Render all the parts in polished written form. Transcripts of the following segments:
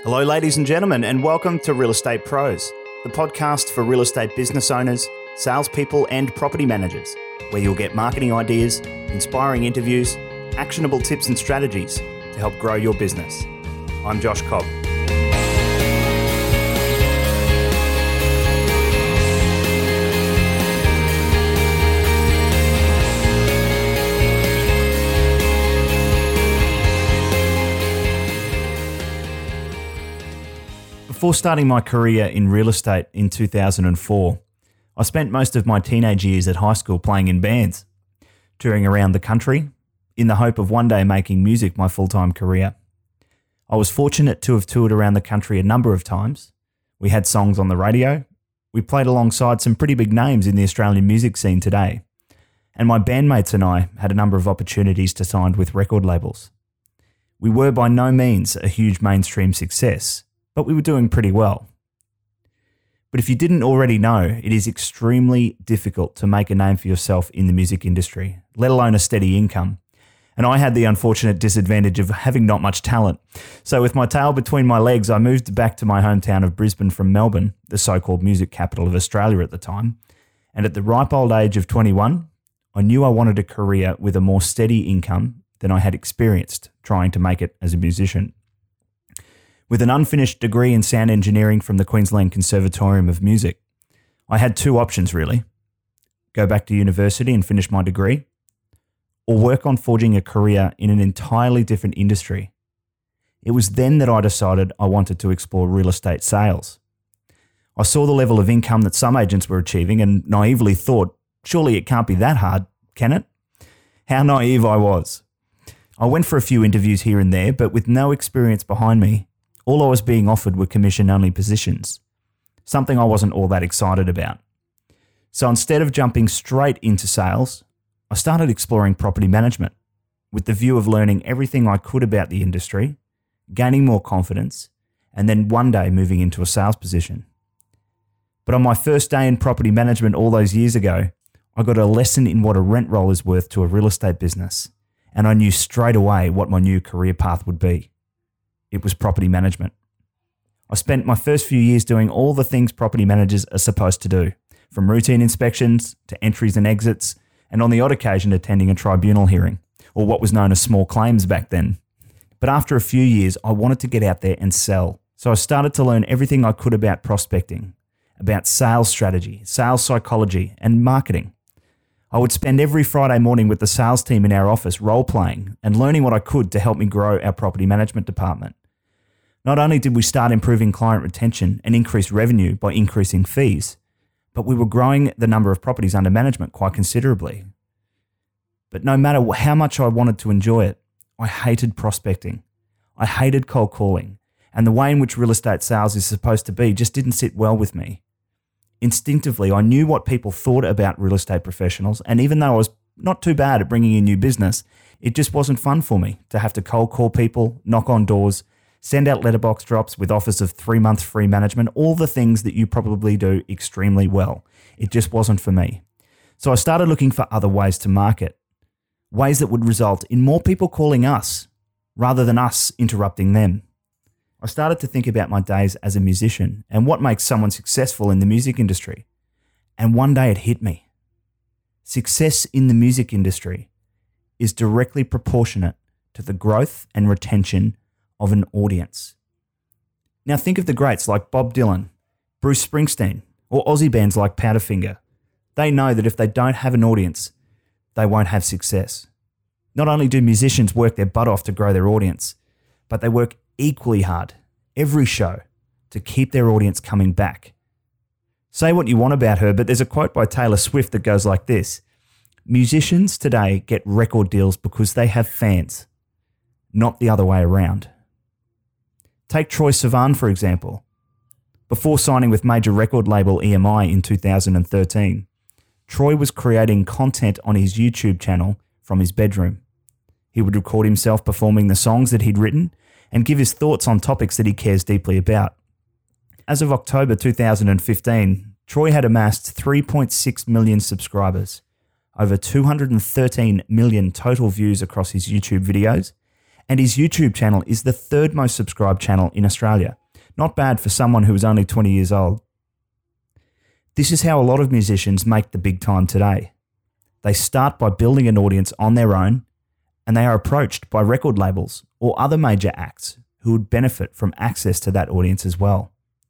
Hello, ladies and gentlemen, and welcome to Real Estate Pros, the podcast for real estate business owners, salespeople, and property managers, where you'll get marketing ideas, inspiring interviews, actionable tips and strategies to help grow your business. I'm Josh Cobb. Before starting my career in real estate in 2004, I spent most of my teenage years at high school playing in bands, touring around the country in the hope of one day making music my full-time career. I was fortunate to have toured around the country a number of times. We had songs on the radio. We played alongside some pretty big names in the Australian music scene today. And my bandmates and I had a number of opportunities to sign with record labels. We were by no means a huge mainstream success, but we were doing pretty well. But if you didn't already know, it is extremely difficult to make a name for yourself in the music industry, let alone a steady income. And I had the unfortunate disadvantage of having not much talent. So with my tail between my legs, I moved back to my hometown of Brisbane from Melbourne, the so-called music capital of Australia at the time. And at the ripe old age of 21, I knew I wanted a career with a more steady income than I had experienced trying to make it as a musician. With an unfinished degree in sound engineering from the Queensland Conservatorium of Music, I had two options really: go back to university and finish my degree, or work on forging a career in an entirely different industry. It was then that I decided I wanted to explore real estate sales. I saw the level of income that some agents were achieving and naively thought, surely it can't be that hard, can it? How naive I was. I went for a few interviews here and there, but with no experience behind me, all I was being offered were commission-only positions, something I wasn't all that excited about. So instead of jumping straight into sales, I started exploring property management with the view of learning everything I could about the industry, gaining more confidence, and then one day moving into a sales position. But on my first day in property management all those years ago, I got a lesson in what a rent roll is worth to a real estate business, and I knew straight away what my new career path would be. It was property management. I spent my first few years doing all the things property managers are supposed to do, from routine inspections to entries and exits, and on the odd occasion attending a tribunal hearing, or what was known as small claims back then. But after a few years, I wanted to get out there and sell. So I started to learn everything I could about prospecting, about sales strategy, sales psychology, and marketing. I would spend every Friday morning with the sales team in our office role-playing and learning what I could to help me grow our property management department. Not only did we start improving client retention and increase revenue by increasing fees, but we were growing the number of properties under management quite considerably. But no matter how much I wanted to enjoy it, I hated prospecting. I hated cold calling, and the way in which real estate sales is supposed to be just didn't sit well with me. Instinctively, I knew what people thought about real estate professionals, and even though I was not too bad at bringing in new business, it just wasn't fun for me to have to cold call people, knock on doors, send out letterbox drops with offers of 3 months free management, all the things that you probably do extremely well. It just wasn't for me. So I started looking for other ways to market, ways that would result in more people calling us rather than us interrupting them. I started to think about my days as a musician and what makes someone successful in the music industry. And one day it hit me. Success in the music industry is directly proportionate to the growth and retention of an audience. Now think of the greats like Bob Dylan, Bruce Springsteen, or Aussie bands like Powderfinger. They know that if they don't have an audience, they won't have success. Not only do musicians work their butt off to grow their audience, but they work equally hard every show to keep their audience coming back. Say what you want about her, but there's a quote by Taylor Swift that goes like this: musicians today get record deals because they have fans, not the other way around. Take Troye Sivan, for example. Before signing with major record label EMI in 2013, Troy was creating content on his YouTube channel from his bedroom. He would record himself performing the songs that he'd written and give his thoughts on topics that he cares deeply about. As of October 2015, Troy had amassed 3.6 million subscribers, over 213 million total views across his YouTube videos, And his YouTube channel is the third most subscribed channel in Australia. Not bad for someone who is only 20 years old. This is how a lot of musicians make the big time today. They start by building an audience on their own, and they are approached by record labels or other major acts who would benefit from access to that audience as well.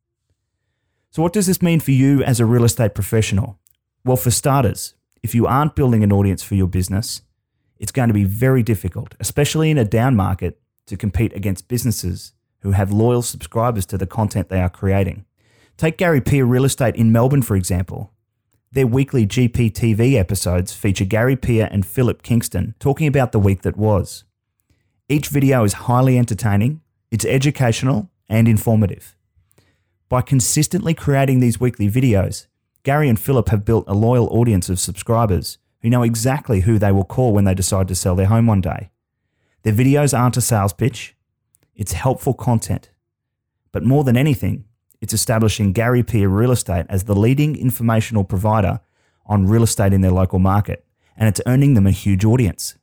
So what does this mean for you as a real estate professional? Well, for starters, if you aren't building an audience for your business, it's going to be very difficult, especially in a down market, to compete against businesses who have loyal subscribers to the content they are creating. Take Gary Peer Real Estate in Melbourne, for example. Their weekly GPTV episodes feature Gary Peer and Philip Kingston talking about the week that was. Each video is highly entertaining, it's educational and informative. By consistently creating these weekly videos, Gary and Philip have built a loyal audience of subscribers who know exactly who they will call when they decide to sell their home one day. Their videos aren't a sales pitch, it's helpful content. But more than anything, it's establishing Gary Peer Real Estate as the leading informational provider on real estate in their local market, and it's earning them a huge audience.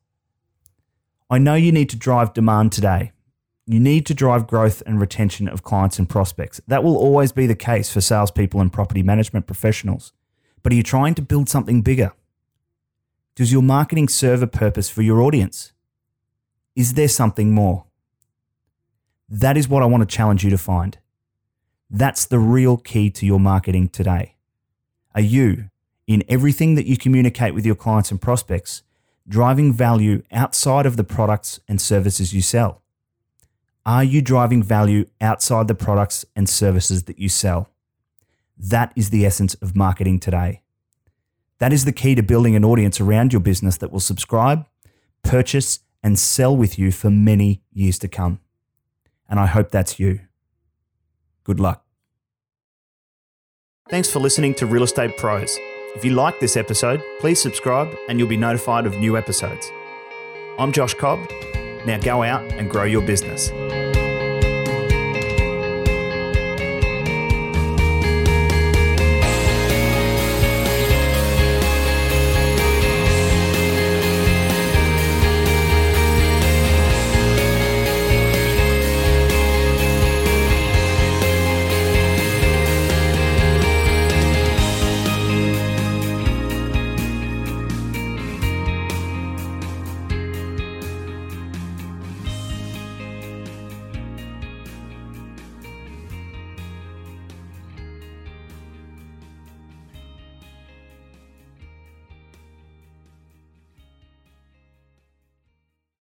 I know you need to drive demand today. You need to drive growth and retention of clients and prospects. That will always be the case for salespeople and property management professionals. But are you trying to build something bigger? Does your marketing serve a purpose for your audience? Is there something more? That is what I want to challenge you to find. That's the real key to your marketing today. Are you, in everything that you communicate with your clients and prospects, driving value outside of the products and services you sell? Are you driving value outside the products and services that you sell? That is the essence of marketing today. That is the key to building an audience around your business that will subscribe, purchase, and sell with you for many years to come. And I hope that's you. Good luck. Thanks for listening to Real Estate Pros. If you like this episode, please subscribe and you'll be notified of new episodes. I'm Josh Cobb. Now go out and grow your business.